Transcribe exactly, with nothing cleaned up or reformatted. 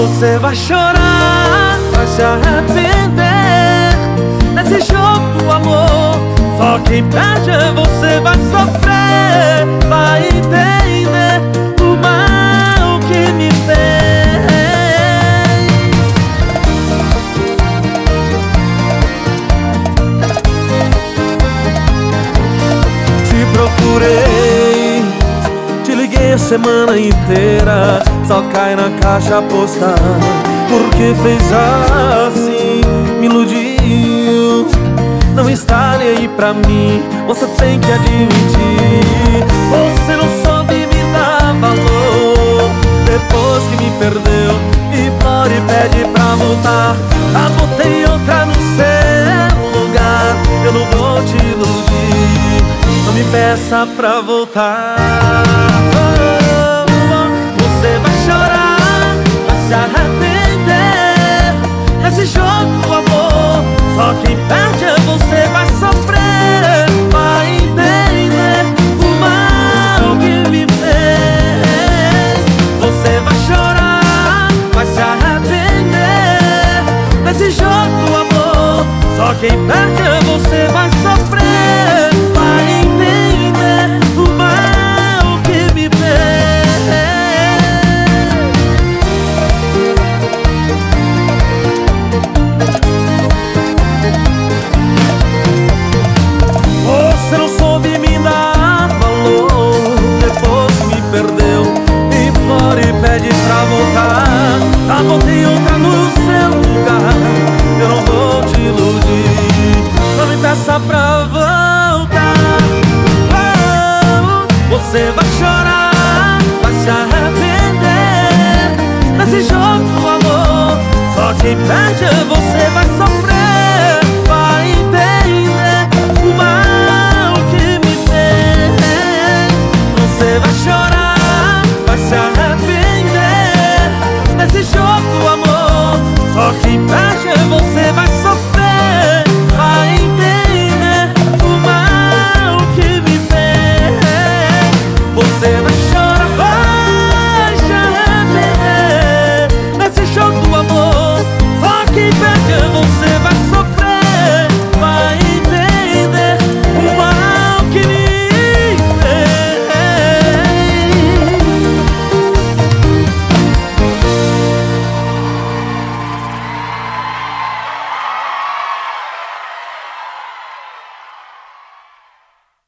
Você vai chorar, vai se arrepender nesse jogo do amor. Só quem perde é você, vai sofrer, vai entender o mal que me fez. Te procurei, te liguei a semana inteira, só cai na caixa postal. Porque fez assim, me iludiu, não está nem aí pra mim, você tem que admitir. Você não soube me dar valor depois que me perdeu, implora e pede pra voltar. Ah, botei outra no seu lugar, eu não vou te iludir, não me peça pra voltar. Você vai chorar, vai se arrepender nesse jogo do amor. Só quem perde é você, vai sofrer, vai entender o mal que me fez. Você vai chorar, vai se arrepender nesse jogo do amor. Só quem perde é você, vai sofrer, vai entender o mal que me fez. Você não soube me dar valor depois que me perdeu, implora e pede pra voltar. Ah, botei outra no seu lugar, eu não vou te iludir, não me peça pra voltar. Oh, você vai chorar, vai se arrepender nesse jogo do amor. Só quem perde é você, vai